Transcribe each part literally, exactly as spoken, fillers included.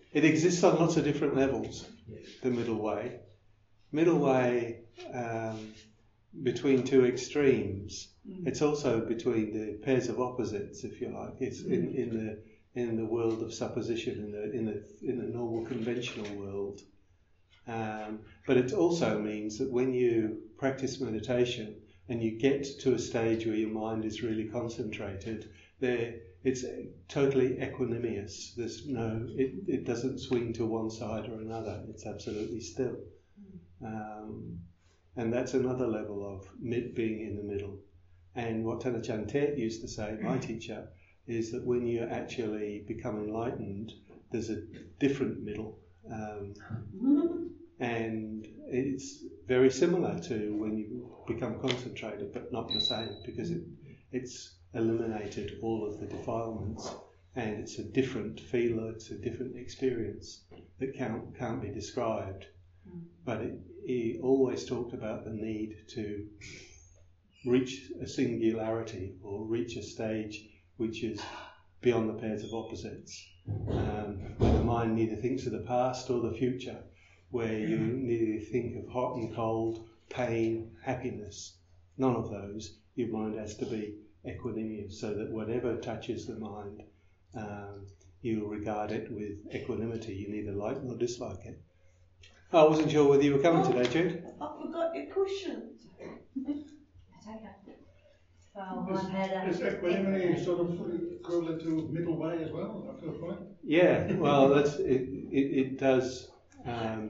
it exists on lots of different levels, the middle way. Middle way um, between two extremes. Mm. It's also between the pairs of opposites, if you like. It's mm. in, in the in the world of supposition, in the in the in the normal conventional world. Um, but it also means that when you practice meditation and you get to a stage where your mind is really concentrated, there it's totally equanimous. There's no, it, it doesn't swing to one side or another. It's absolutely still. Um, and that's another level of mid, being in the middle. And what Thanachart Tet used to say, my teacher, is that when you actually become enlightened, there's a different middle. Um, and it's very similar to when you become concentrated, but not the same, because it, it's eliminated all of the defilements, and it's a different feeler, it's a different experience that can't, can't be described. But it, he always talked about the need to reach a singularity or reach a stage which is beyond the pairs of opposites, um, where the mind neither thinks of the past or the future, where you neither think of hot and cold, pain, happiness. None of those. Your mind has to be equanimous, so that whatever touches the mind, um, you regard it with equanimity. You neither like nor dislike it. I wasn't sure whether you were coming oh, today, Jude. I forgot your cushion. That's okay. Well, I've had a... Is equanimity sort of equivalent to middle way as well, up to a point? Yeah, well, that's it. It, it does. Um,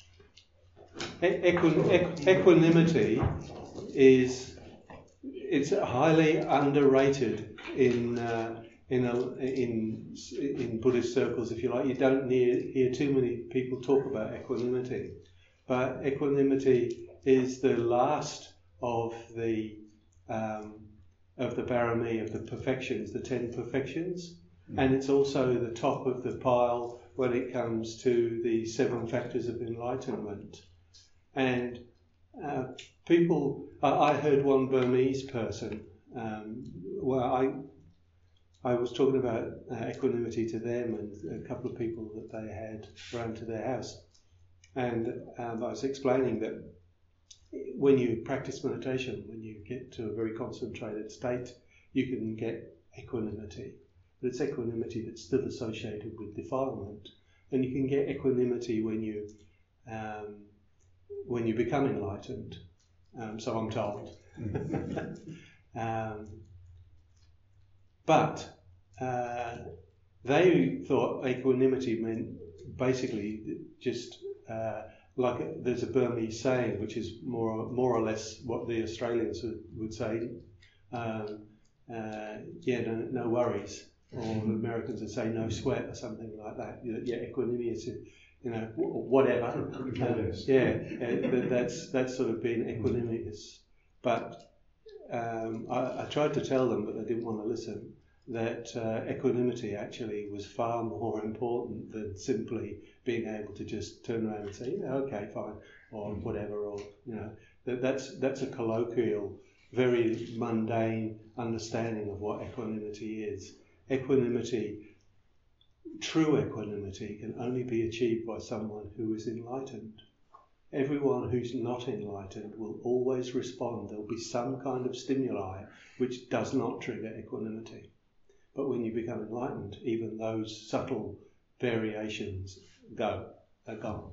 equi- equ- equanimity is it's highly underrated in uh, in a, in in Buddhist circles, if you like. You don't hear, hear too many people talk about equanimity, but equanimity is the last of the um, of the parami, of the perfections, the ten perfections, mm. and it's also the top of the pile when it comes to the seven factors of enlightenment. And uh, people, I, I heard one Burmese person, um, well, I I was talking about uh, equanimity to them and a couple of people that they had around to their house. And um, I was explaining that when you practice meditation, when you get to a very concentrated state, you can get equanimity. But it's equanimity that's still associated with defilement. And you can get equanimity when you um, when you become enlightened. Um, so I'm told. um, but uh, they thought equanimity meant basically just uh, like a, there's a Burmese saying which is more more or less what the Australians would, would say. Um, uh, yeah, no, no worries. Or the Americans would say no sweat or something like that. Yeah, equanimity is, you know, whatever. Um, yeah, uh, that's that's sort of being equanimous. But um, I, I tried to tell them, but they didn't want to listen, that uh, equanimity actually was far more important than simply being able to just turn around and say, yeah, okay, fine, or whatever, or, you know, that, that's that's a colloquial, very mundane understanding of what equanimity is. Equanimity, true equanimity, can only be achieved by someone who is enlightened. Everyone who's not enlightened will always respond. There'll be some kind of stimuli which does not trigger equanimity. But when you become enlightened, even those subtle variations go, are gone.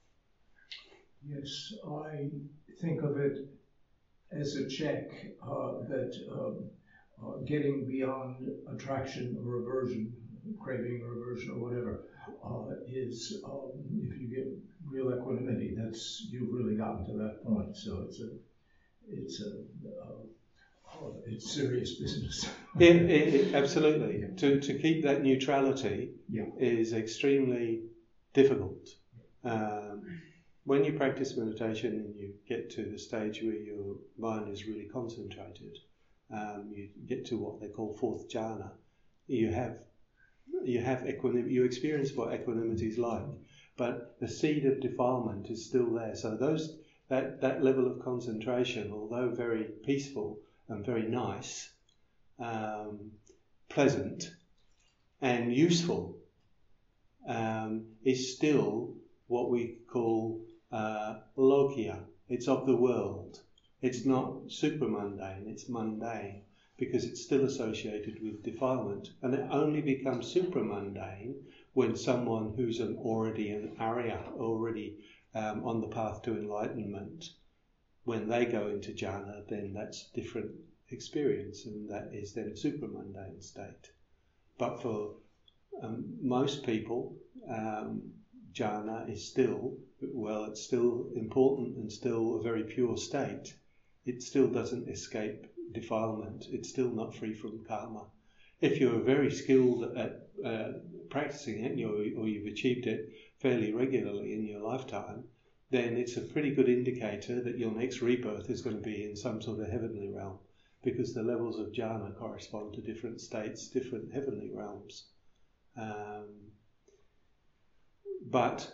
Yes, I think of it as a check uh, that um, uh, getting beyond attraction or aversion, craving or aversion or whatever, uh, is, um, if you get real equanimity, that's, you've really gotten to that point. So it's a, it's a, uh, it's serious business. it, it, it, absolutely. Yeah. To to keep that neutrality yeah. is extremely difficult. Um, when you practice meditation and you get to the stage where your mind is really concentrated, um, you get to what they call fourth jhana. You have you have equanimity. You experience what equanimity is like, but the seed of defilement is still there. So those that that level of concentration, although very peaceful and very nice, um, pleasant, and useful, um, is still what we call uh, lokia. It's of the world. It's not supramundane, it's mundane, because it's still associated with defilement. And it only becomes supramundane when someone who's an already an Arya, already um, on the path to enlightenment, when they go into jhana, then that's a different experience, and that is then a supramundane state. But for um, most people, um, jhana is still, well, it's still important and still a very pure state. It still doesn't escape defilement. It's still not free from karma. If you're very skilled at uh, practicing it, you're, or you've achieved it fairly regularly in your lifetime, then it's a pretty good indicator that your next rebirth is going to be in some sort of heavenly realm, because the levels of jhana correspond to different states, different heavenly realms. Um, but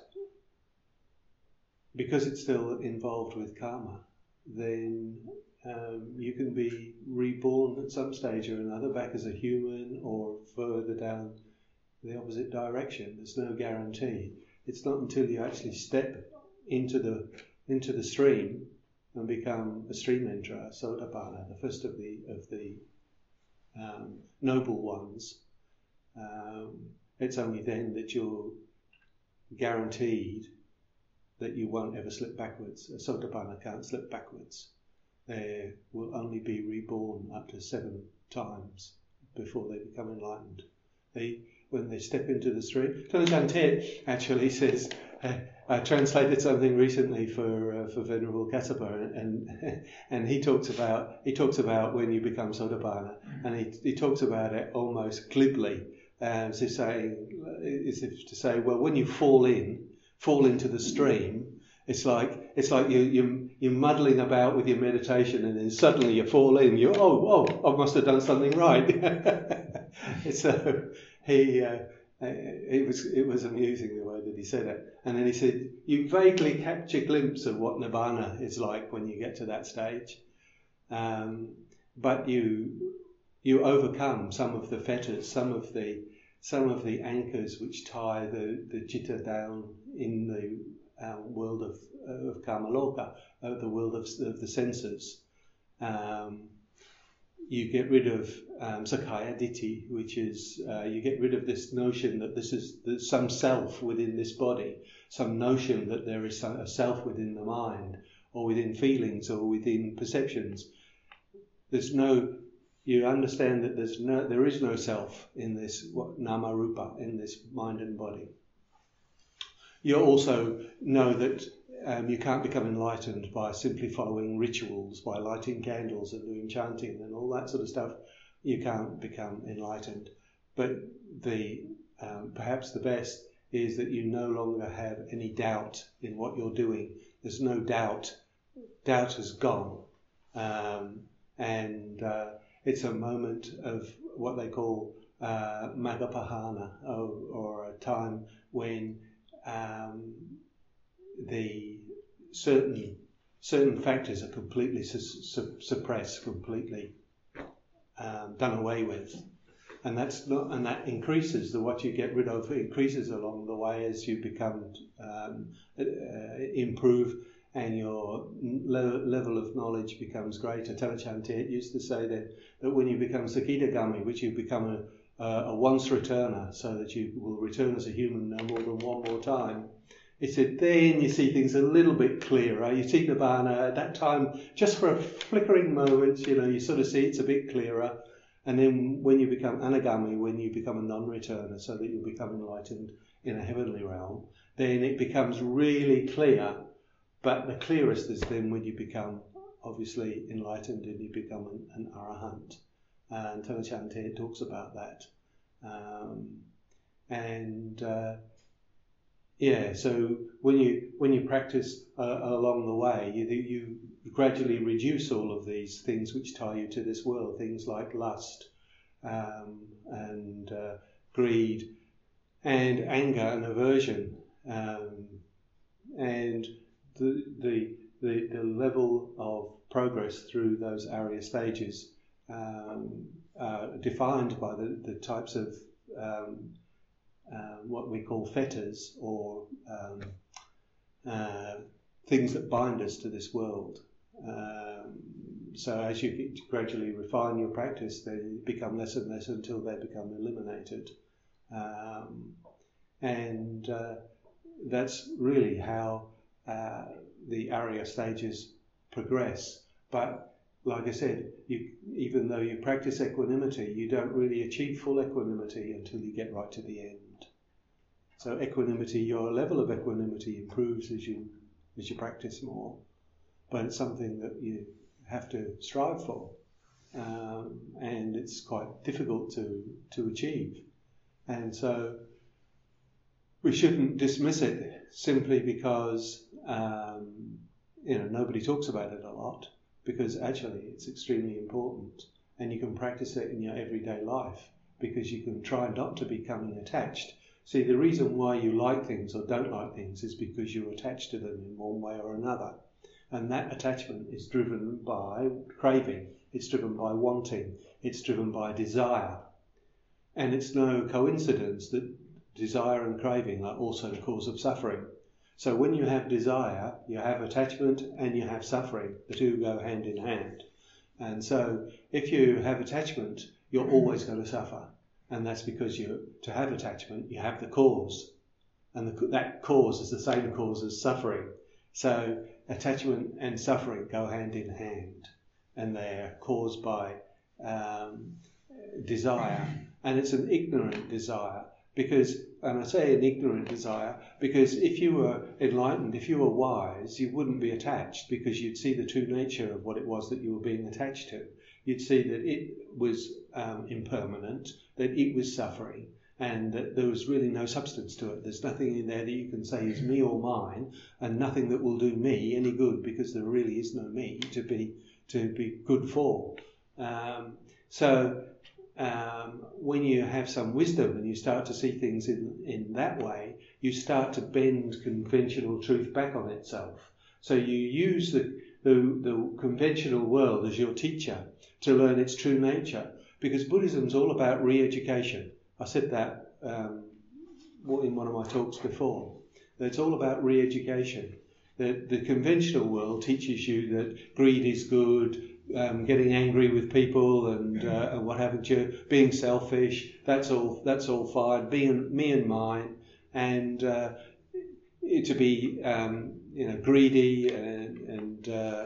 because it's still involved with karma, then um, you can be reborn at some stage or another back as a human or further down the opposite direction. There's no guarantee. It's not until you actually step into the into the stream and become a stream enterer, Sotapanna, the first of the of the um, noble ones. Um, it's only then that you're guaranteed that you won't ever slip backwards. A Sotapanna can't slip backwards. They will only be reborn up to seven times before they become enlightened. They, when they step into the stream, Tanajan Tet actually says, uh, I translated something recently for uh, for Venerable Kassapa, and and he talks about he talks about when you become Sotapanna, and he he talks about it almost glibly, um, so saying, as if to say, well, when you fall in, fall into the stream, it's like it's like you you you're muddling about with your meditation, and then suddenly you fall in. You oh oh I must have done something right. So he. Uh, It was it was amusing the way that he said it. And then he said, you vaguely catch a glimpse of what Nibbana is like when you get to that stage. Um, but you you overcome some of the fetters, some of the some of the anchors which tie the, the citta down in the uh, world of of Kamaloka, uh, the world of, of the senses. Um, You get rid of um, Sakkaya Ditthi, which is uh, you get rid of this notion that this is there's some self within this body, some notion that there is some, a self within the mind, or within feelings, or within perceptions. There's no. You understand that there's no, there is no self in this what, nama rupa, in this mind and body. You also know that. Um, you can't become enlightened by simply following rituals, by lighting candles and doing chanting and all that sort of stuff. You can't become enlightened. But the um, perhaps the best is that you no longer have any doubt in what you're doing. There's no doubt. Doubt has gone. Um, and uh, it's a moment of what they call uh, Maggapahana, or, or a time when um, the certain certain factors are completely su- su- suppressed, completely um, done away with, and that's not, and that increases the what you get rid of increases along the way as you become um, uh, improve, and your le- level of knowledge becomes greater. Tanajan Tet used to say that that when you become Sakidagami, which you become a, a, a once returner, so that you will return as a human no more than one more time. He said, then you see things a little bit clearer. You see Nibbana at that time, just for a flickering moment, you know, you sort of see it's a bit clearer. And then when you become anagami, when you become a non-returner, so that you become enlightened in a heavenly realm, then it becomes really clear. But the clearest is then when you become, obviously, enlightened and you become an, an arahant. And Tanajan Tet talks about that. Um, and... Uh, Yeah, so when you when you practice uh, along the way, you you gradually reduce all of these things which tie you to this world, things like lust um, and uh, greed and anger and aversion, um, and the, the the the level of progress through those Arya stages um, uh, defined by the the types of um, uh, what we call fetters, or um, uh, things that bind us to this world. Um, so as you gradually refine your practice, they become less and less until they become eliminated. Um, and uh, that's really how uh, the Arya stages progress. But like I said, you, even though you practice equanimity, you don't really achieve full equanimity until you get right to the end. So equanimity, your level of equanimity improves as you as you practice more, but it's something that you have to strive for, um, and it's quite difficult to to achieve. And so we shouldn't dismiss it simply because um, you know nobody talks about it a lot, because actually it's extremely important, and you can practice it in your everyday life because you can try not to becoming attached. See, the reason why you like things or don't like things is because you're attached to them in one way or another. And that attachment is driven by craving, it's driven by wanting, it's driven by desire. And it's no coincidence that desire and craving are also the cause of suffering. So when you have desire, you have attachment and you have suffering. The two go hand in hand. And so if you have attachment, you're always going to suffer. And that's because you, to have attachment, you have the cause. And the, that cause is the same cause as suffering. So attachment and suffering go hand in hand. And they're caused by um, desire. And it's an ignorant desire. Because, and I say an ignorant desire, because if you were enlightened, if you were wise, you wouldn't be attached, because you'd see the true nature of what it was that you were being attached to. You'd see that it was um, impermanent, that it was suffering, and that there was really no substance to it. There's nothing in there that you can say is me or mine, and nothing that will do me any good, because there really is no me to be to be good for. Um, so um, when you have some wisdom and you start to see things in, in that way, you start to bend conventional truth back on itself. So you use the, the, the conventional world as your teacher to learn its true nature, because Buddhism's all about re-education. I said that um, in one of my talks before. It's all about re-education. The, the conventional world teaches you that greed is good, um, getting angry with people and, uh, and what haven't you, being selfish, that's all that's all fine, being me and mine, and uh, to be um, you know greedy and, and uh,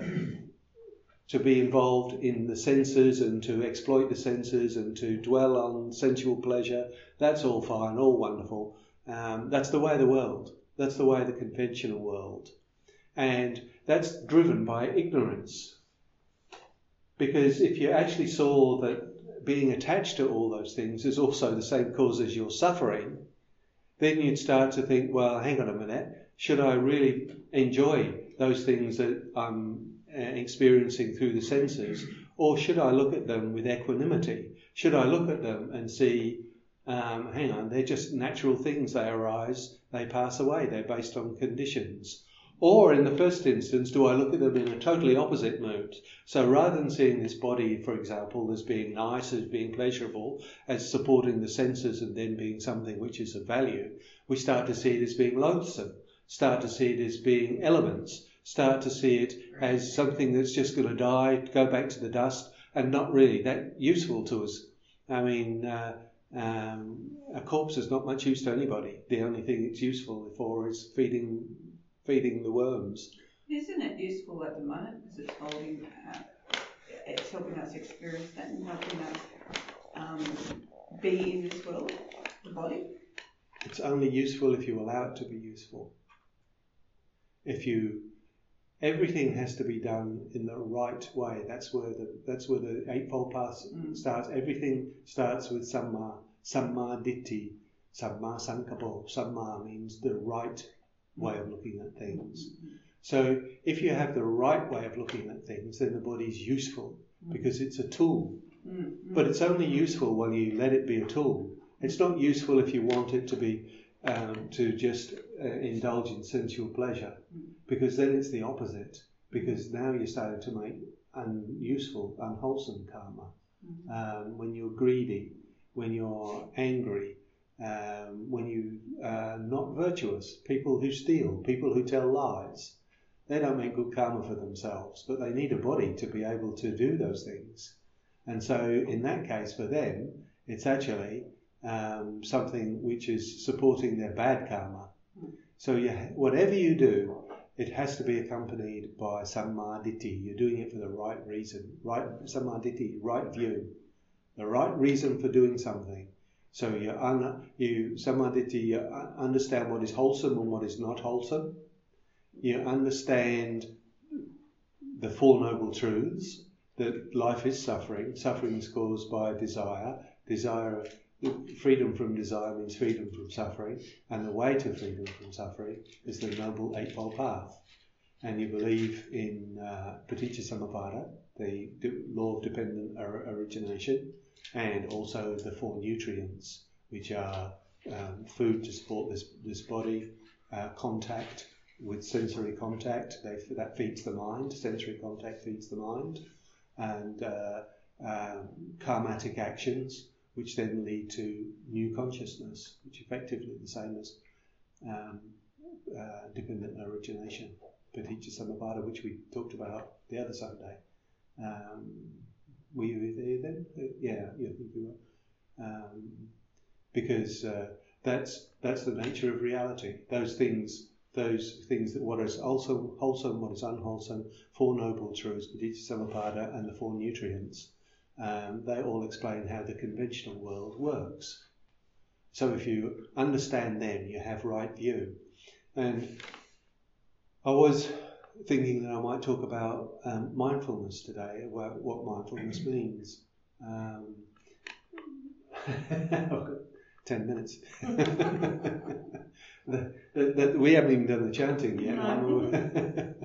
to be involved in the senses and to exploit the senses and to dwell on sensual pleasure, that's all fine, all wonderful. Um, that's the way of the world. That's the way of the conventional world. And that's driven by ignorance. Because if you actually saw that being attached to all those things is also the same cause as your suffering, then you'd start to think, well, hang on a minute, should I really enjoy those things that I'm experiencing through the senses, or should I look at them with equanimity? Should I look at them and see, um, hang on, they're just natural things, they arise, they pass away, they're based on conditions? Or in the first instance, do I look at them in a totally opposite mood? So rather than seeing this body, for example, as being nice, as being pleasurable, as supporting the senses and then being something which is of value, we start to see it as being loathsome, start to see it as being elements, start to see it as something that's just going to die, go back to the dust, and not really that useful to us. I mean, uh, um, a corpse is not much use to anybody. The only thing it's useful for is feeding feeding the worms. Isn't it useful at the moment because it's holding, uh, it's helping us experience that and helping us um, be in this world, the body? It's only useful if you allow it to be useful. If you, everything has to be done in the right way. That's where the that's where the Eightfold Path mm. starts. Everything starts with Samma, Samma Ditti, Samma Sankappo. Samma means the right way of looking at things. So if you have the right way of looking at things, then the body's useful because it's a tool. But it's only useful when you let it be a tool. It's not useful if you want it to be um, to just uh, indulge in sensual pleasure, because then it's the opposite. Because now you're starting to make unuseful, unwholesome karma. Um, when you're greedy, when you're angry, um, when you are not virtuous, people who steal, people who tell lies. They don't make good karma for themselves, but they need a body to be able to do those things. And so in that case, for them, it's actually um, something which is supporting their bad karma. So you, whatever you do, it has to be accompanied by sammaditthi. You're doing it for the right reason. Right sammaditthi, right view. The right reason for doing something. So you, un, you sammaditthi, you understand what is wholesome and what is not wholesome. You understand the Four Noble Truths, that life is suffering. Suffering is caused by desire. Desire, freedom from desire means freedom from suffering. And the way to freedom from suffering is the Noble Eightfold Path. And you believe in uh, Paticca-samuppada, the law of dependent origination, and also the four nutrients, which are um, food to support this, this body, uh, contact with sensory contact, they, that feeds the mind, sensory contact feeds the mind, and uh, um, karmatic actions, which then lead to new consciousness, which effectively the same as um, uh, dependent origination, Paticca-samuppada, which we talked about the other Sunday. Um, were you there then? Uh, yeah, yeah, I think you were. Um, because uh, that's that's the nature of reality. Those things, those things that what is also wholesome, what is unwholesome, Four Noble Truths, Paticca-samuppada, and the four nutrients. Um, they all explain how the conventional world works. So if you understand them, you have right view. And I was thinking that I might talk about um, mindfulness today, about what mindfulness means. Um, I've got ten minutes. the, the, the, we haven't even done the chanting yet. No.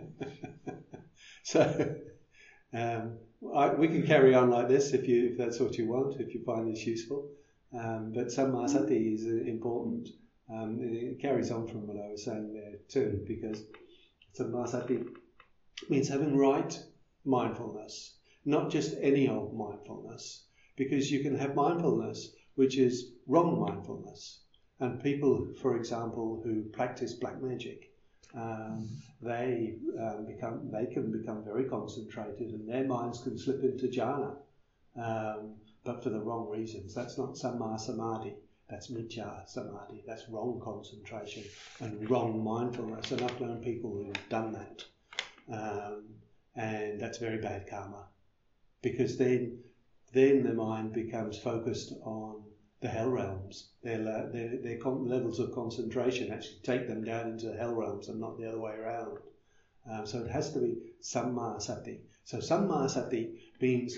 So um, I, we can carry on like this if you if that's what you want, if you find this useful. Um, but sammasati is uh, important. Um, it carries on from what I was saying there too, because sammasati means having right mindfulness, not just any old mindfulness, because you can have mindfulness which is wrong mindfulness. And people, for example, who practice black magic, um, they um, become they can become very concentrated, and their minds can slip into jhana, um, but for the wrong reasons. That's not samma samadhi. That's miccha samadhi. That's wrong concentration and wrong mindfulness. And I've known people who've done that, um, and that's very bad karma, because then then the mind becomes focused on the hell realms. Their their, their con- levels of concentration actually take them down into the hell realms and not the other way around. Um, so it has to be samma sati. So samma sati means,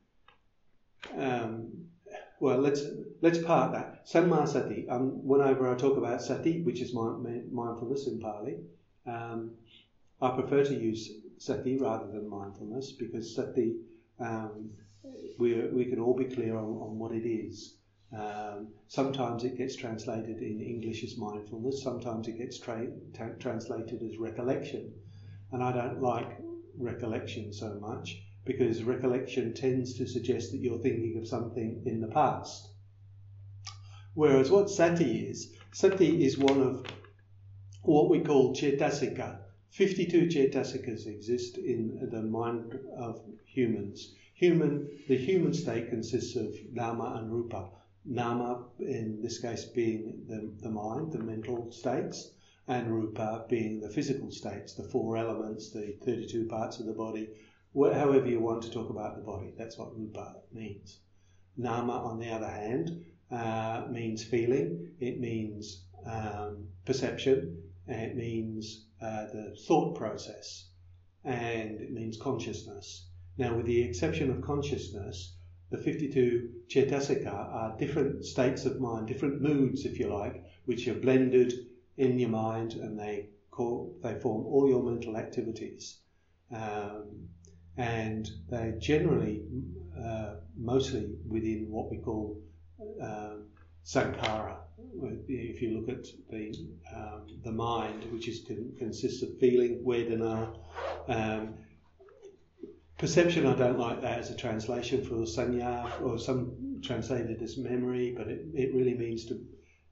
um, well, let's let's part that. Samma sati. Um, whenever I talk about sati, which is mind, mindfulness in Pali, um, I prefer to use sati rather than mindfulness, because sati, um, we we can all be clear on, on what it is. Um, sometimes it gets translated in English as mindfulness, sometimes it gets tra- tra- translated as recollection. And I don't like recollection so much, because recollection tends to suggest that you're thinking of something in the past. Whereas what sati is, sati is one of what we call cetasika. fifty-two cetasikas exist in the mind of humans. Human, the human state consists of nama and rupa. Nama, in this case, being the, the mind, the mental states, and rupa being the physical states, the four elements, the thirty-two parts of the body, wh- however you want to talk about the body. That's what rupa means. Nama, on the other hand, uh, means feeling, it means um, perception, and it means uh, the thought process, and it means consciousness. Now, with the exception of consciousness, the fifty-two cetasika are different states of mind, different moods, if you like, which are blended in your mind, and they call, they form all your mental activities. Um, and they're generally uh, mostly within what we call um, sankhara. If you look at the um, the mind, which is con- consists of feeling, vedana, um, perception, I don't like that as a translation for sanya, or some translated as memory, but it, it really means to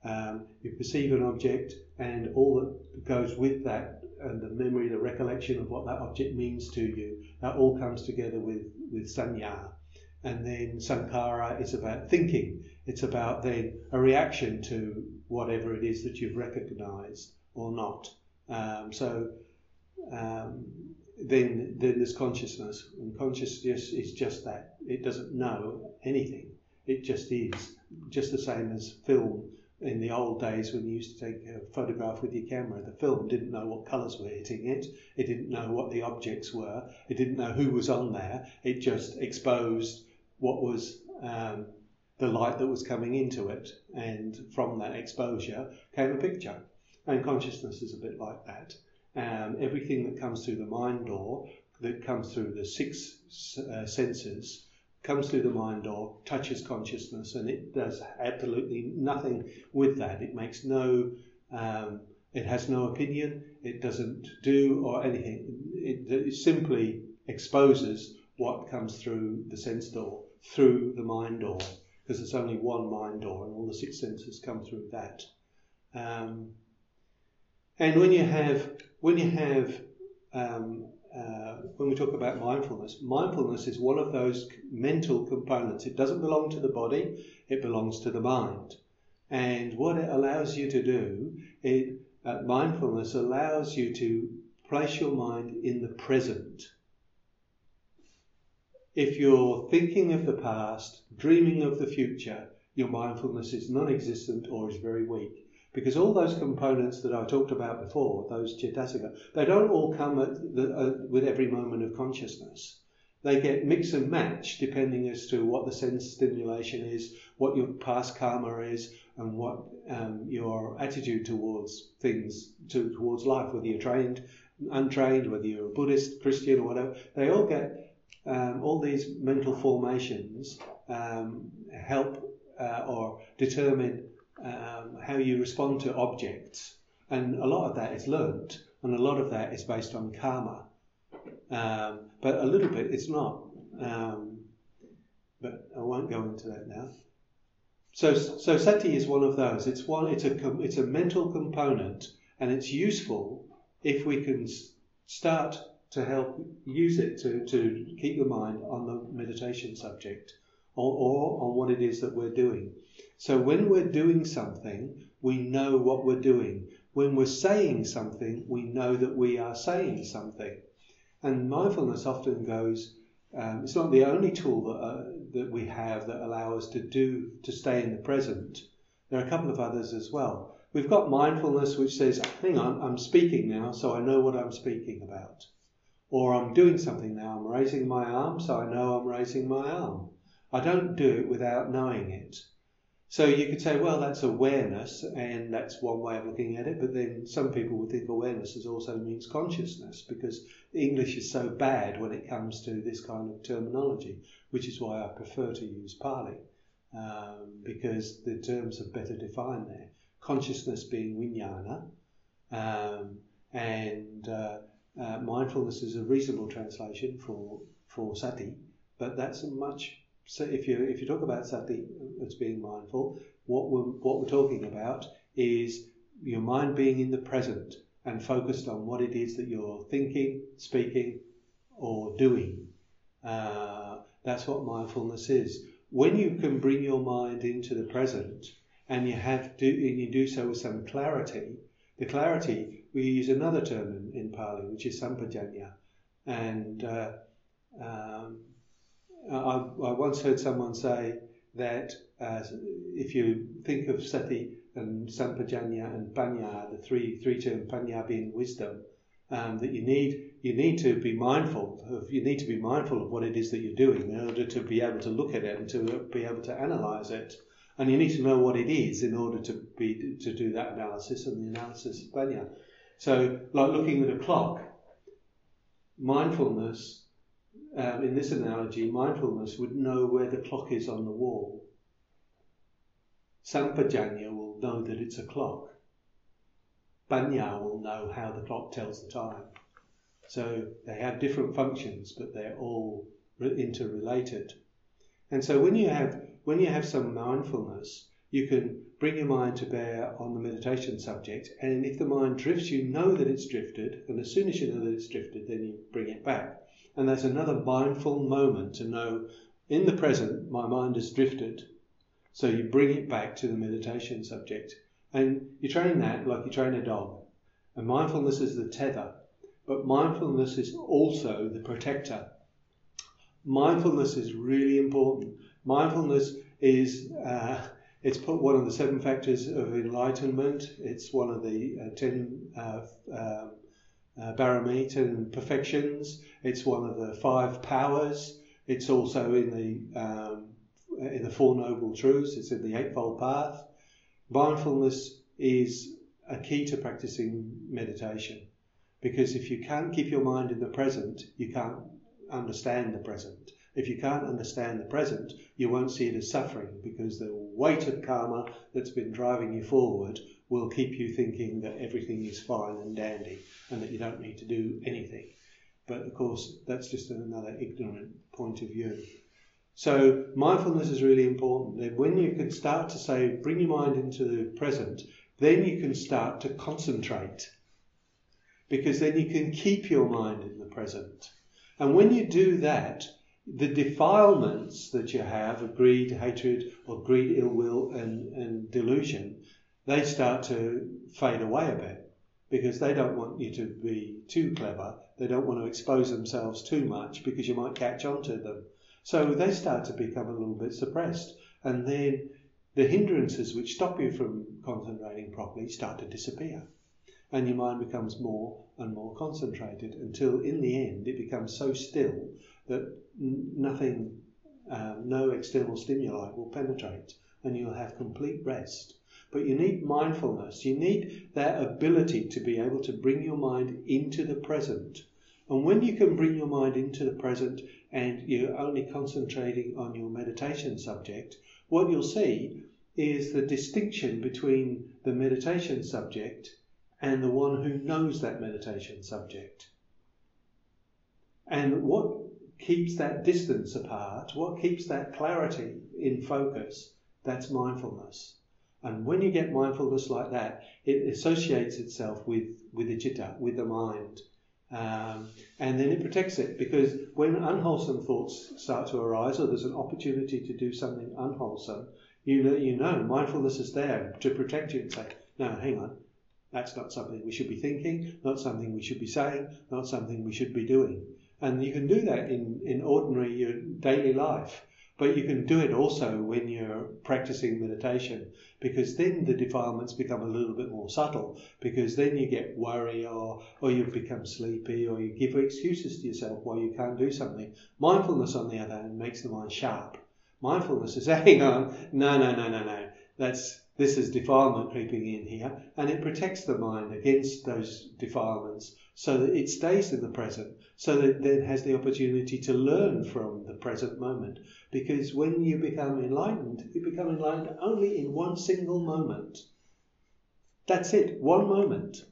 Um, you perceive an object, and all that goes with that, and the memory, the recollection of what that object means to you, that all comes together with, with sanya. And then sankhara is about thinking. It's about then a reaction to whatever it is that you've recognised or not. Um, so um, then, then there's consciousness, and consciousness is just that. It doesn't know anything. It just is, just the same as film. In the old days when you used to take a photograph with your camera, the film didn't know what colours were hitting it, it didn't know what the objects were, it didn't know who was on there, it just exposed what was um, the light that was coming into it, and from that exposure came a picture. And consciousness is a bit like that. Um, everything that comes through the mind door, that comes through the six uh, senses, comes through the mind door, touches consciousness, and it does absolutely nothing with that. It makes no, um, it has no opinion, it doesn't do or anything. It, it simply exposes what comes through the sense door, through the mind door, because there's only one mind door and all the six senses come through that. Um, and when you have, when you have, um, Uh, when we talk about mindfulness, mindfulness is one of those mental components. It doesn't belong to the body, it belongs to the mind. And what it allows you to do, it, uh, mindfulness allows you to place your mind in the present. If you're thinking of the past, dreaming of the future, your mindfulness is non-existent or is very weak. Because all those components that I talked about before, those cetasika, they don't all come at the, uh, with every moment of consciousness. They get mix and match depending as to what the sense stimulation is, what your past karma is, and what um, your attitude towards things, to, towards life, whether you're trained, untrained, whether you're a Buddhist, Christian, or whatever. They all get, um, all these mental formations um, help uh, or determine Um, how you respond to objects, and a lot of that is learnt, and a lot of that is based on karma, um, but a little bit it's not. Um, but I won't go into that now. So, so sati is one of those. It's one. It's a it's a mental component, and it's useful if we can start to help use it to to keep the mind on the meditation subject, or, or on what it is that we're doing. So when we're doing something, we know what we're doing. When we're saying something, we know that we are saying something. And mindfulness often goes, um, it's not the only tool that, uh, that we have that allow us to do, to stay in the present. There are a couple of others as well. We've got mindfulness which says, hang on, I'm speaking now, so I know what I'm speaking about. Or I'm doing something now, I'm raising my arm, so I know I'm raising my arm. I don't do it without knowing it. So you could say, well, that's awareness, and that's one way of looking at it, but then some people would think awareness is also means consciousness, because English is so bad when it comes to this kind of terminology, which is why I prefer to use Pali, um, because the terms are better defined there. Consciousness being vijnana, um, and uh, uh, mindfulness is a reasonable translation for, for sati, but that's a much... So if you if you talk about sati as being mindful, what we're what we're talking about is your mind being in the present and focused on what it is that you're thinking, speaking, or doing. Uh, that's what mindfulness is. When you can bring your mind into the present and you have to and you do so with some clarity, the clarity we use another term in, in Pali, which is sampajanya, and uh, um, I, I once heard someone say that uh, if you think of sati and sampajanya and panya, the three three term panya being wisdom, um, that you need you need to be mindful of you need to be mindful of what it is that you're doing in order to be able to look at it and to be able to analyse it, and you need to know what it is in order to be to do that analysis and the analysis of panya. So, like looking at a clock, mindfulness. Um, in this analogy, mindfulness would know where the clock is on the wall. Sampajanya will know that it's a clock. Panya will know how the clock tells the time. So they have different functions, but they're all interrelated. And so when you have when you have some mindfulness, you can bring your mind to bear on the meditation subject, and if the mind drifts, you know that it's drifted, and as soon as you know that it's drifted, then you bring it back. And that's another mindful moment to know, in the present, my mind has drifted, so you bring it back to the meditation subject. And you train that like you train a dog. And mindfulness is the tether, but mindfulness is also the protector. Mindfulness is really important. Mindfulness is, uh, it's put one of the seven factors of enlightenment. It's one of the uh, ten uh, uh, uh, Barometer perfections. It's one of the five powers. It's also in the um, in the Four Noble Truths. It's in the Eightfold Path. Mindfulness is a key to practicing meditation, because if you can't keep your mind in the present, you can't understand the present. If you can't understand the present, you won't see it as suffering, because the weight of karma that's been driving you forward will keep you thinking that everything is fine and dandy and that you don't need to do anything. But of course, that's just another ignorant point of view. So mindfulness is really important. And when you can start to say, bring your mind into the present, then you can start to concentrate, because then you can keep your mind in the present. And when you do that, the defilements that you have of greed, hatred, or greed, ill will, and, and delusion, they start to fade away a bit, because they don't want you to be too clever. They don't want to expose themselves too much, because you might catch on to them. So they start to become a little bit suppressed. And then the hindrances which stop you from concentrating properly start to disappear. And your mind becomes more and more concentrated, until in the end it becomes so still that nothing, um, no external stimuli will penetrate, and you'll have complete rest. But you need mindfulness. You need that ability to be able to bring your mind into the present. And when you can bring your mind into the present and you're only concentrating on your meditation subject, what you'll see is the distinction between the meditation subject and the one who knows that meditation subject. And what keeps that distance apart, what keeps that clarity in focus, that's mindfulness. And when you get mindfulness like that, it associates itself with, with the citta, with the mind. Um, and then it protects it, because when unwholesome thoughts start to arise, or there's an opportunity to do something unwholesome, you know, you know mindfulness is there to protect you and say, no, hang on, that's not something we should be thinking, not something we should be saying, not something we should be doing. And you can do that in, in ordinary your daily life, but you can do it also when you're practicing meditation, because then the defilements become a little bit more subtle, because then you get worry, or, or you become sleepy, or you give excuses to yourself why you can't do something. Mindfulness, on the other hand, makes the mind sharp. Mindfulness is, hang on, no, no, no, no, no, that's, this is defilement creeping in here, and it protects the mind against those defilements so that it stays in the present, so that it then has the opportunity to learn from the present moment. Because when you become enlightened, you become enlightened only in one single moment. That's it, one moment.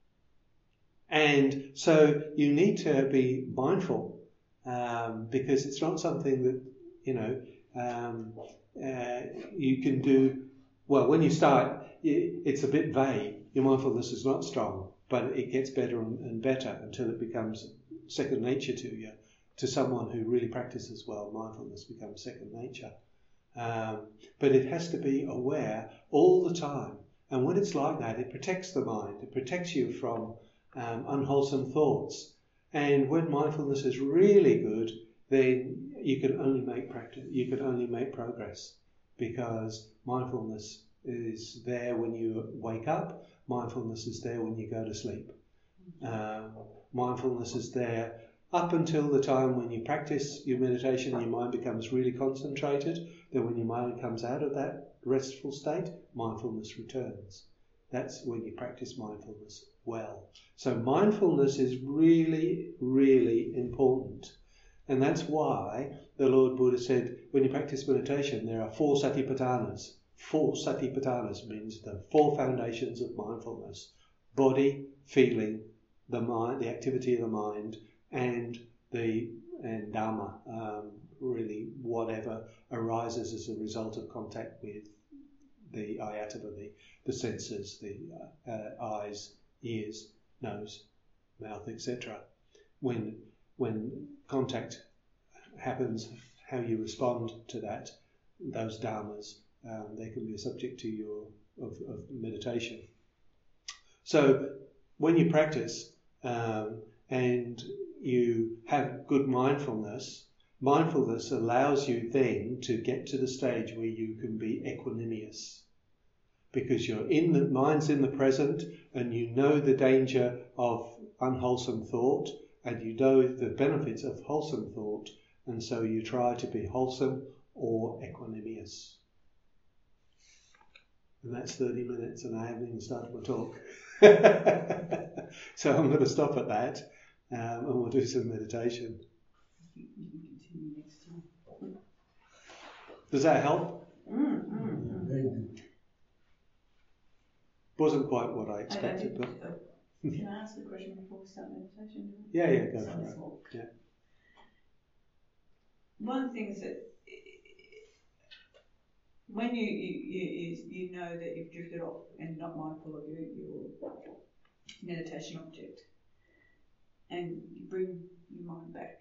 And so you need to be mindful, um, because it's not something that, you know, um, uh, you can do. Well, when you start, it's a bit vague. Your mindfulness is not strong, but it gets better and better until it becomes second nature to you. To someone who really practices well, mindfulness becomes second nature. Um, but it has to be aware all the time. And when it's like that, it protects the mind. It protects you from um, unwholesome thoughts. And when mindfulness is really good, then you can only make practice. You can only make progress, because mindfulness is there when you wake up. Mindfulness is there when you go to sleep. Um, mindfulness is there up until the time when you practice your meditation and your mind becomes really concentrated. Then when your mind comes out of that restful state, mindfulness returns. That's when you practice mindfulness well. So mindfulness is really, really important. And that's why the Lord Buddha said, when you practice meditation, there are four satipatthanas. Four satipatthanas means the four foundations of mindfulness: body, feeling, the mind, the activity of the mind, and the and dhamma, um, really whatever arises as a result of contact with the ayatana, the, the senses, the uh, uh, eyes, ears, nose, mouth, et cetera. When when contact happens, how you respond to that, those dharmas, um, they can be a subject to your of, of meditation. So when you practice um, and you have good mindfulness, mindfulness allows you then to get to the stage where you can be equanimous, because you're in the mind's in the present and you know the danger of unwholesome thought and you know the benefits of wholesome thought, and so you try to be wholesome or equanimous. And that's thirty minutes and I haven't even started my talk. So I'm going to stop at that um, and we'll do some meditation. You can continue next time. Does that help? Mm, mm, mm. Very good. Wasn't quite what I I- I expected, did- but uh, Can I ask a question before we start meditation? yeah, yeah, go So for let's it. walk. Yeah. One of the things that when you you, you is you know that you've drifted off and not mindful of your, your meditation object, and you bring your mind back.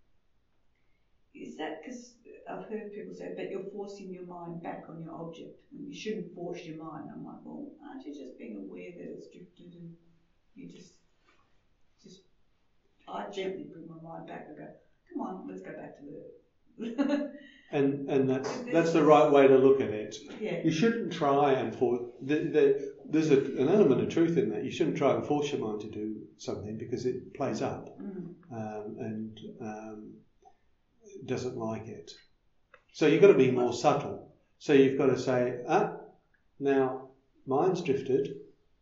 Is that because I've heard people say, but you're forcing your mind back on your object, and you shouldn't force your mind? I'm like, well, aren't you just being aware that it's drifted, and you just, just, I gently bring my mind back and go, come on, let's go back to the, And and that's that's the right way to look at it. yeah, You shouldn't try and force. The, the, there's a, an element of truth in that. You shouldn't try and force your mind to do something because it plays up mm, um, and um, doesn't like it. So you've got to be more subtle. So you've got to say, ah, now mind's drifted.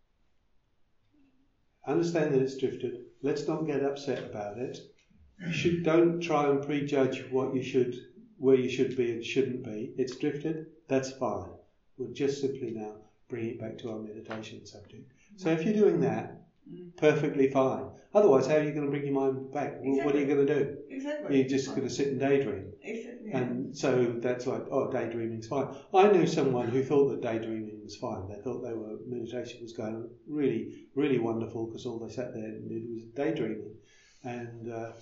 Understand that it's drifted. Let's not get upset about it. You should don't try and prejudge what you should, where you should be and shouldn't be. It's drifted. That's fine. We'll just simply now bring it back to our meditation subject. So if you're doing that, mm. perfectly fine. Otherwise, how are you going to bring your mind back? Well, what are you going to do? Exactly. You're just going to sit and daydream. Exactly. Yeah. And so that's like, oh, daydreaming's fine. I knew someone who thought that daydreaming was fine. They thought they were meditation was going really, really wonderful because all they sat there and did was daydreaming, and uh,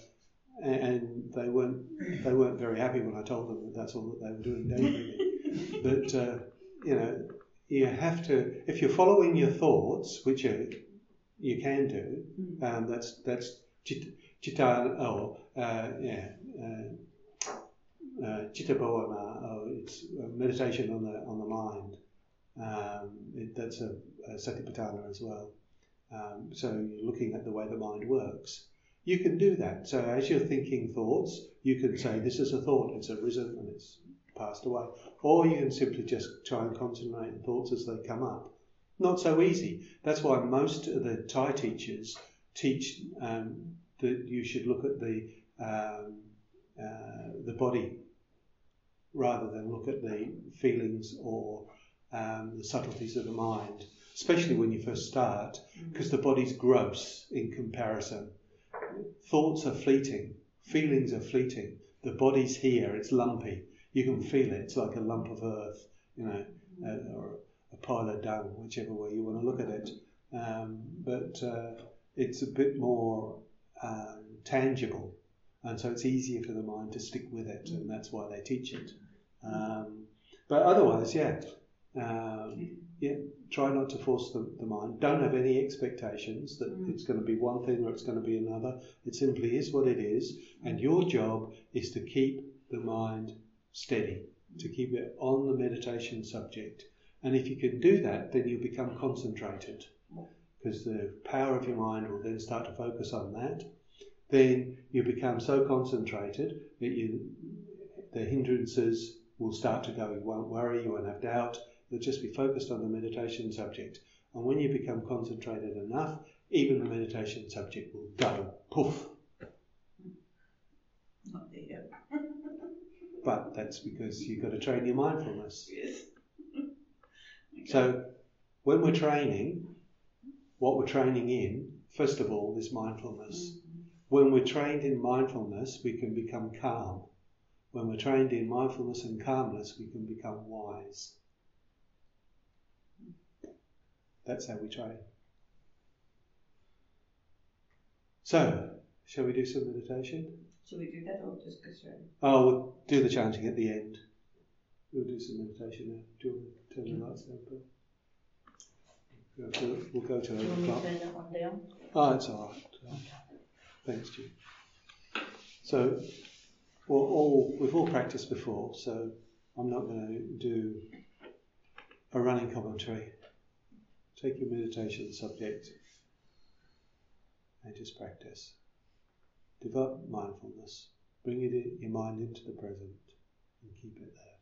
and they weren't they weren't very happy when I told them that that's all that they were doing, daydreaming. But uh, you know, you have to, if you're following your thoughts, which are, you can do. Um, that's that's chit, chitta oh uh, yeah. Uh, Uh, Chitta Bhavana, oh, it's meditation on the on the mind. Um, it, that's a, a Satipatthana as well. Um, so you're looking at the way the mind works. You can do that. So as you're thinking thoughts, you can say this is a thought. It's arisen and it's passed away. Or you can simply just try and concentrate on thoughts as they come up. Not so easy. That's why most of the Thai teachers teach um, that you should look at the um, uh, the body, rather than look at the feelings or um, the subtleties of the mind, especially when you first start, because the body's gross in comparison. Thoughts are fleeting, feelings are fleeting. The body's here, it's lumpy. You can feel it, it's like a lump of earth, you know, uh, or a pile of dung, whichever way you want to look at it. Um, but uh, it's a bit more um, tangible. And so it's easier for the mind to stick with it, and that's why they teach it. Um, but otherwise, yeah, um, yeah, try not to force the, the mind. Don't have any expectations that Mm. it's going to be one thing or it's going to be another. It simply is what it is, and your job is to keep the mind steady, to keep it on the meditation subject. And if you can do that, then you become concentrated, because the power of your mind will then start to focus on that. Then you become so concentrated that you, the hindrances will start to go. You won't worry, you won't have doubt. You'll just be focused on the meditation subject. And when you become concentrated enough, even the meditation subject will go poof. Not there yet. But that's because you've got to train your mindfulness. Yes. Okay. So when we're training, what we're training in, first of all, is mindfulness. When we're trained in mindfulness, we can become calm. When we're trained in mindfulness and calmness, we can become wise. That's how we train. So, shall we do some meditation? Shall we do that or just go straight? Oh, we'll do the chanting at the end. We'll do some meditation now. Do you want to turn the lights down, Bill? We'll go to, we'll go to Do you eight want me to o'clock. turn that one down? Oh, it's all right. Thanks, Jim. So, well, all we've all practiced before, so I'm not going to do a running commentary. Take your meditation subject and just practice. Develop mindfulness. Bring it in, your mind into the present and keep it there.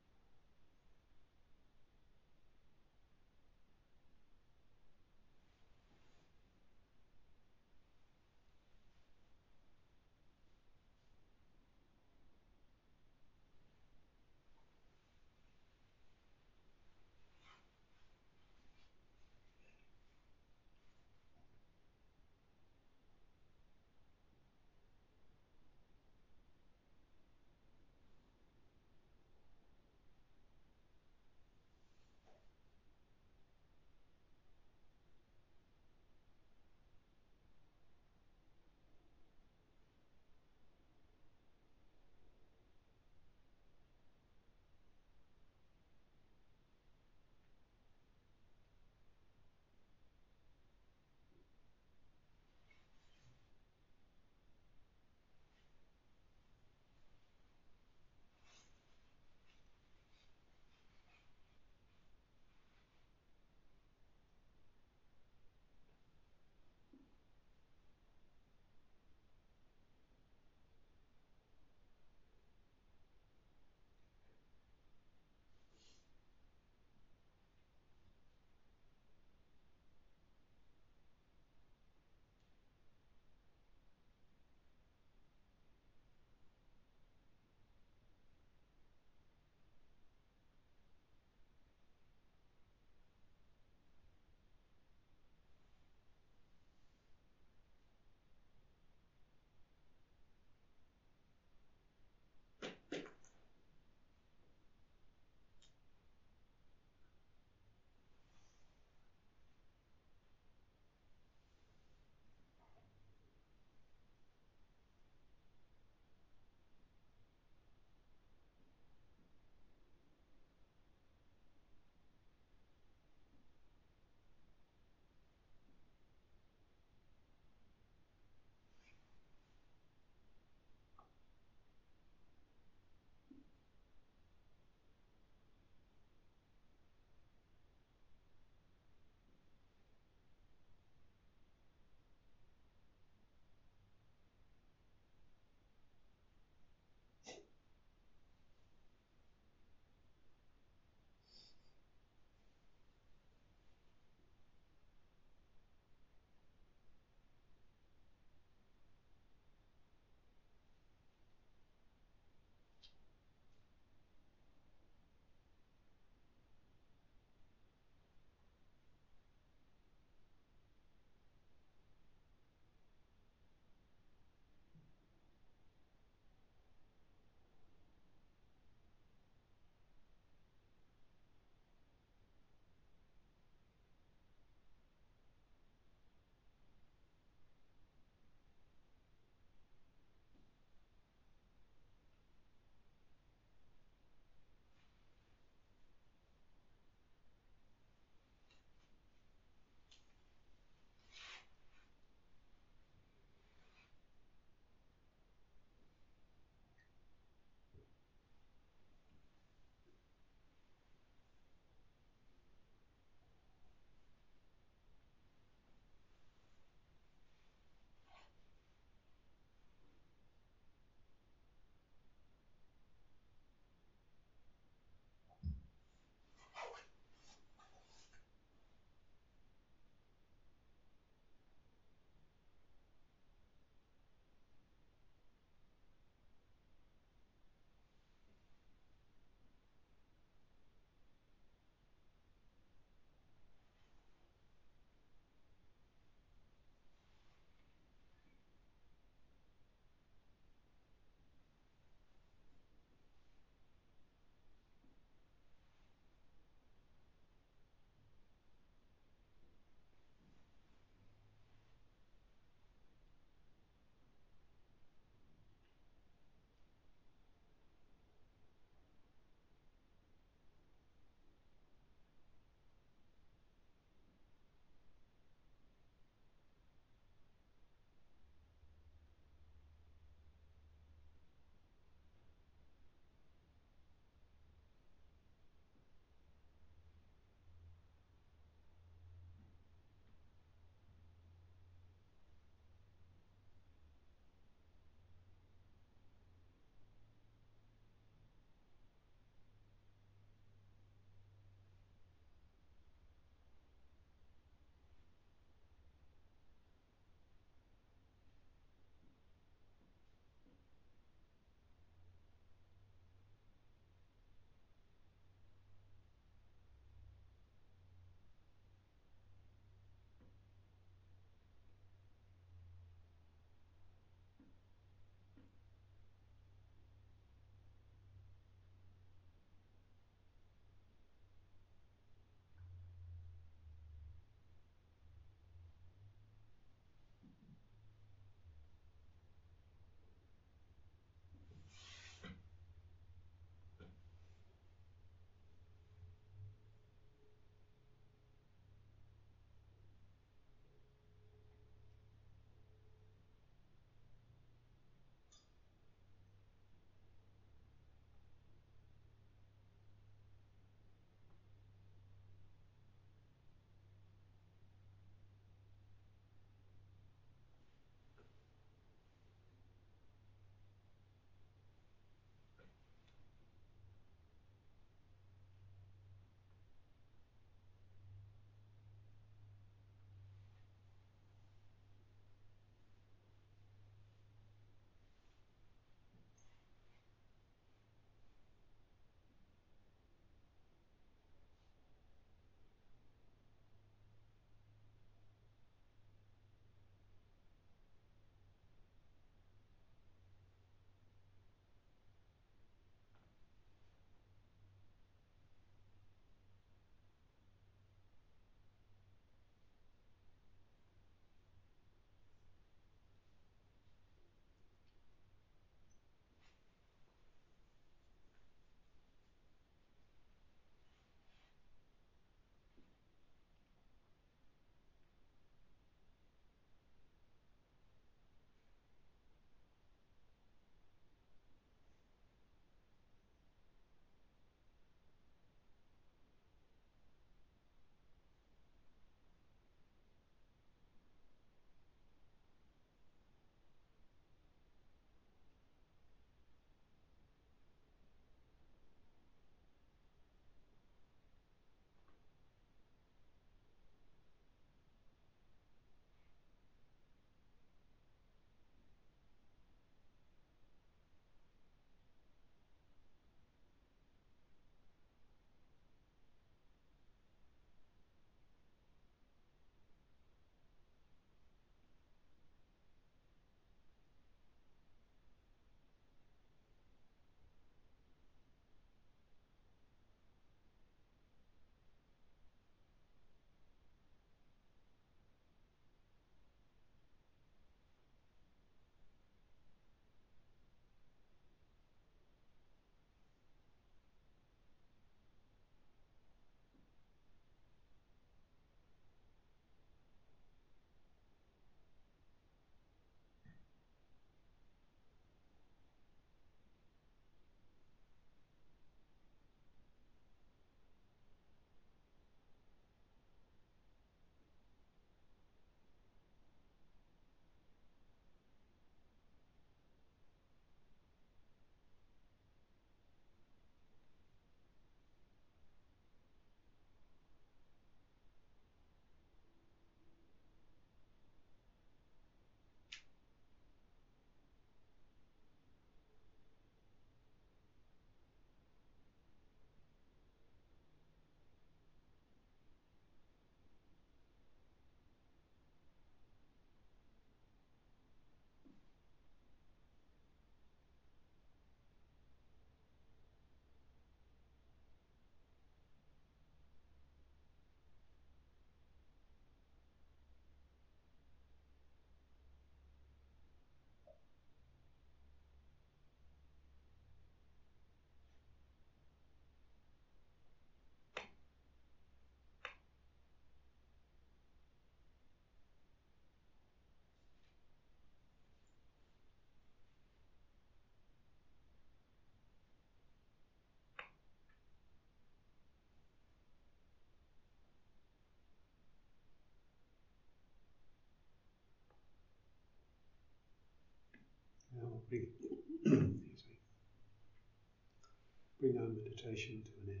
bring, excuse me, bring our meditation to an end.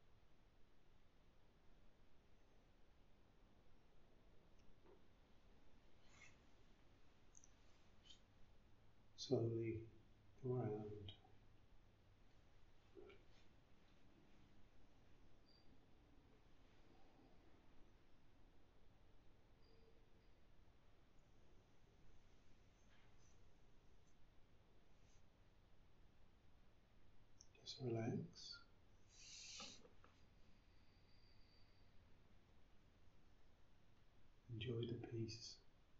Slowly go around. Just relax. Enjoy the peace.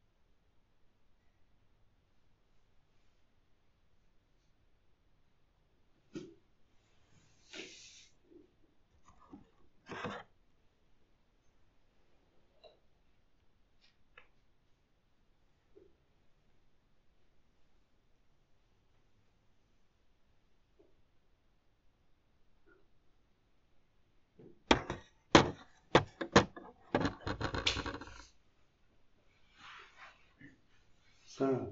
So,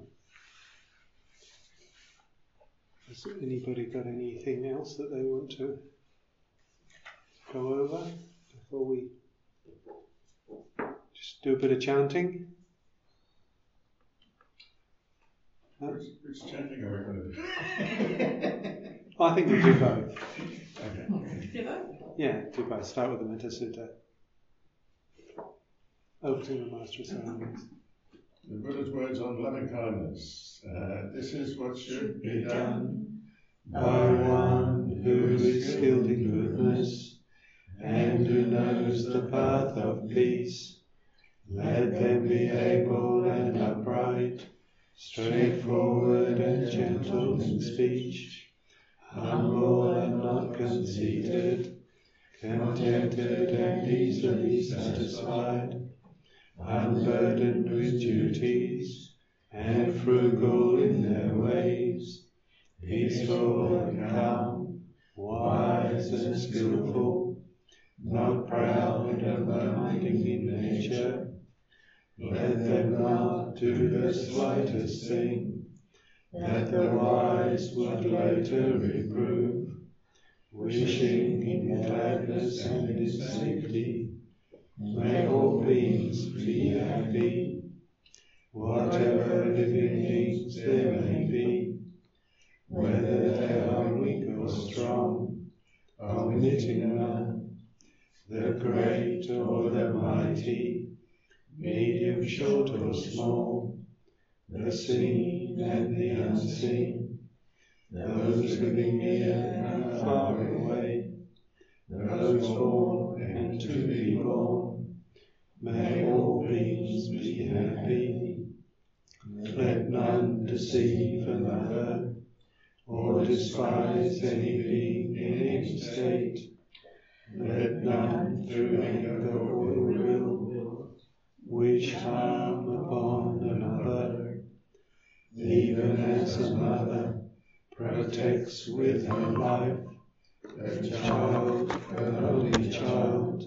has anybody got anything else that they want to go over before we just do a bit of chanting? No? Which, which chanting are we going to do? I think we'll do both. Okay. Do both? Yeah, do both. Start with the Metta Sutta. Over to the Master of Ceremonies. The Buddha's words on loving kindness. Uh, this is what should be done by one who is skilled in goodness and who knows the path of peace. Let them be able and upright, straightforward and gentle in speech, humble and not conceited, contented and easily satisfied, unburdened with duties, and frugal in their ways, peaceful and calm, wise and skillful, not proud and bounding in nature. Let them not do the slightest thing that the wise would later reprove, wishing in gladness and in safety. May all beings be happy, whatever living beings there may be, whether they are weak or strong, omitting none, the great or the mighty, medium, short or small, the seen and the unseen, those living near and far away, those born and to be born. May all beings be happy. Let none deceive another, or despise any being in any state. Let none through anger or will wish harm upon another, even as a mother protects with her life a child, her only child.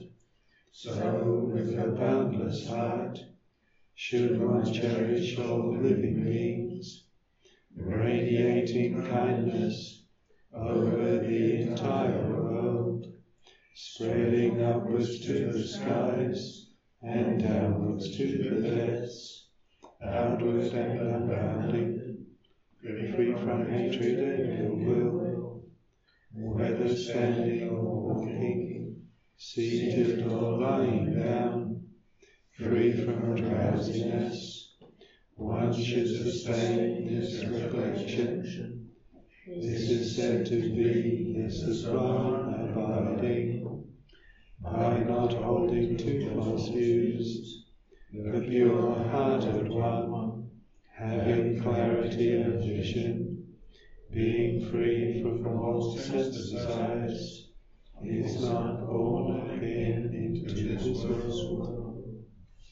So with a boundless heart should one cherish all living beings, radiating kindness over the entire world, spreading upwards to the skies and downwards to the depths, outward and unbounding, free from hatred and ill will, whether standing or walking, seated or lying down, free from drowsiness. One should sustain this reflection. This is said to be the sublime abiding, by not holding to false views, the pure-hearted one, having clarity of vision, being free from all sense desires, is not born again into this world.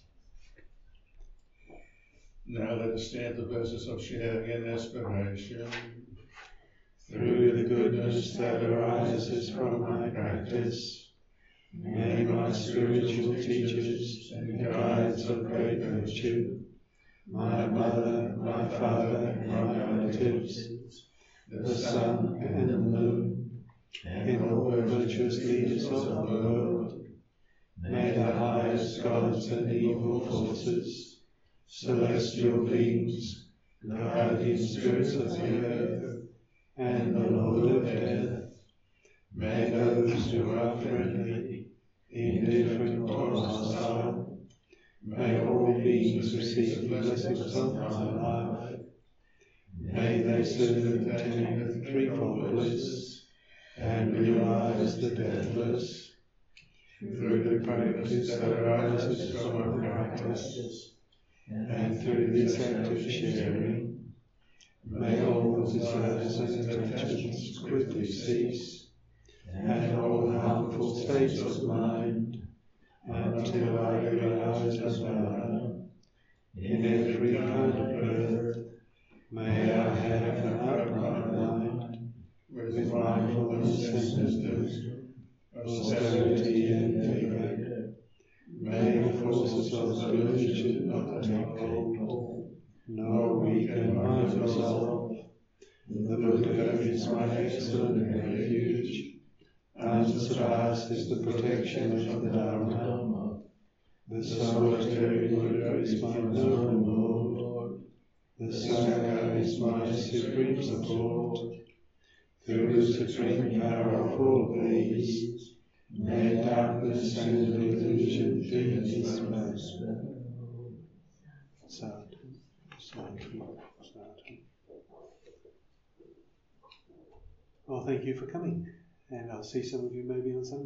Now let us stand the verses of sharing and aspiration. Through the goodness that arises from my practice, may my spiritual teachers and guides of great virtue my mother, my father, my relatives, the sun and the moon, and all virtuous leaders of the world. May the highest gods and evil forces, celestial beings, guardian spirits of the earth, and the Lord of death, may those who are friendly, indifferent or hostile, may all beings receive the blessings of my life. May they soon attain the threefold bliss and realize the deathless through the practice that arises from a practice, and through this active sharing. May all desires and attachments quickly cease, and all harmful states of mind, until I realize the Nirvana. In every kind of birth, may I have an upright mind, with mindfulness and wisdom, austerity and vigour. May the forces of delusion not take hold, nor weaken my resolve. The Buddha is my excellent refuge. Unsurpassed is the protection of the Dharma. The solitary Buddha is my noble Lord. The Sangha is my supreme support. Through the supreme power of all these, may darkness and delusion be dispelled. Sadhu, sadhu, sadhu. Well, thank you for coming, and I'll see some of you maybe on Sunday.